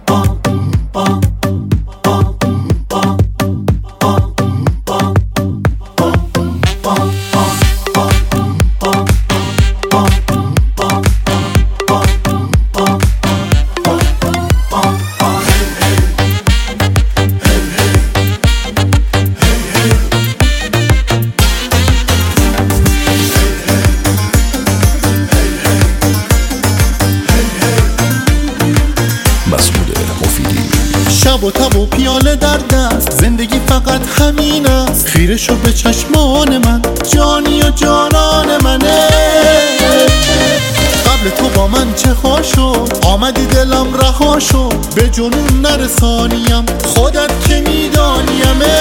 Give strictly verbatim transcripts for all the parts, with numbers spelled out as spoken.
شب و تب و پیاله در دست، زندگی فقط همین است. خیره شو به چشمان من، جانی و جانان منه. قبل تو با من چه خواه شد، آمدی دلم رها شد. به جنون نرسانیم، خودت که میدانیمه.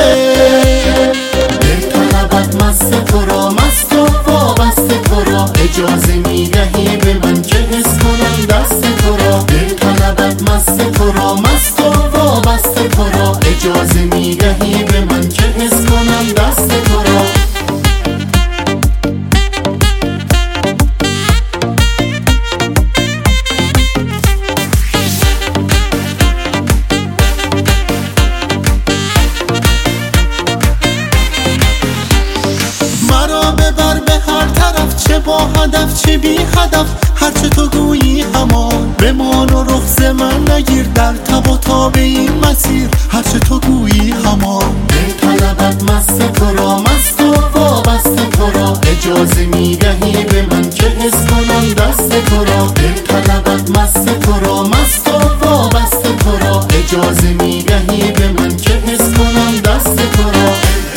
دل طلبت مست تو را، مست و وابسته تو را. اجازه میدهی به من که حس کنم دست تو را. دل طلبت مست تو را، مست و وابسته تو را. اجازه میدهی به من که حس کنم دست تو را. مرا ببر به هر طرف، چه با هدف چه بی هدف. هرچه تو گویی همان بمان و رخ ز من نگیر. در تب و تاب این مسیر هرچه تو گویی همان. دل طلبت مست تو را، مست و وابسته تو را. اجازه میدهی به من که حس کنم دست تو را. دل طلبت مست تو را، مست و وابسته تو را. اجازه میدهی به من که حس کنم دست تو را.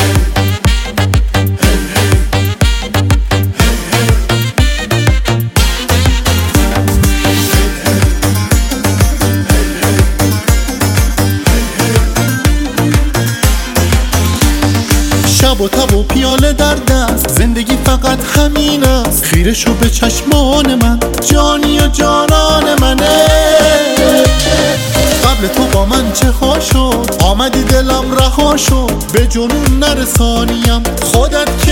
شب و تب و پیاله در دست، زندگی فقط همین است. خیره شو به چشمان من، جانی و جانان منه. قبل تو با من چه خواه شد، آمدی دلم رها شد. به جنون نرسانیم، خودت که